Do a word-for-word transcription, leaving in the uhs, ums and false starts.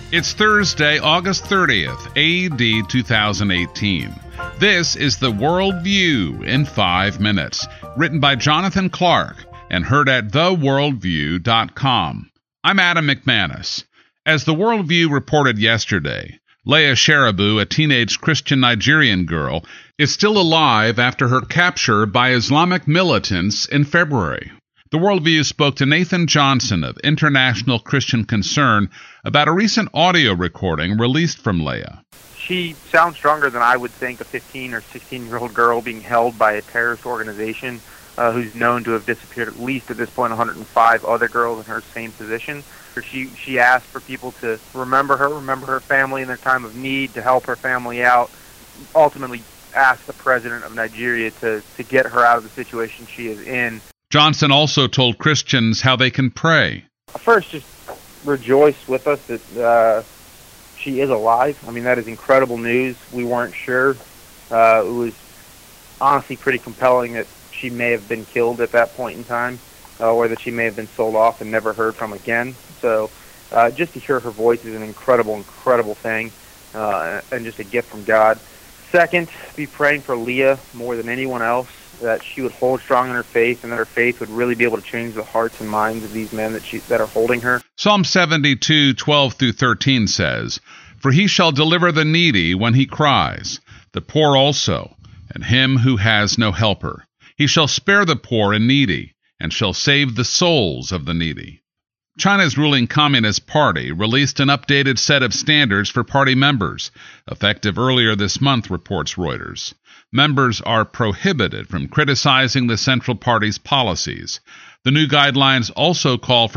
It's Thursday, August thirtieth, A D two thousand eighteen. This is the World View in five minutes, written by Jonathan Clark and heard at the world view dot com. I'm Adam McManus. As the World View reported yesterday, Leah Sharibu, a teenage Christian Nigerian girl, is still alive after her capture by Islamic militants in February. The Worldview spoke to Nathan Johnson of International Christian Concern about a recent audio recording released from Leah. She sounds stronger than I would think a fifteen or sixteen-year-old girl being held by a terrorist organization uh, who's known to have disappeared at least at this point one hundred five other girls in her same position. She, she asked for people to remember her, remember her family in their time of need, to help her family out, ultimately asked the president of Nigeria to, to get her out of the situation she is in. Johnson also told Christians how they can pray. First, just rejoice with us that uh, she is alive. I mean, that is incredible news. We weren't sure. Uh, it was honestly pretty compelling that she may have been killed at that point in time, uh, or that she may have been sold off and never heard from again. So uh, just to hear her voice is an incredible, incredible thing, uh, and just a gift from God. Second, be praying for Leah more than anyone else, that she would hold strong in her faith, and that her faith would really be able to change the hearts and minds of these men that she, that are holding her. Psalm seventy-two, twelve through thirteen says, "For he shall deliver the needy when he cries, the poor also, and him who has no helper. He shall spare the poor and needy, and shall save the souls of the needy." China's ruling Communist Party released an updated set of standards for party members, effective earlier this month, reports Reuters. Members are prohibited from criticizing the Central Party's policies. The new guidelines also call for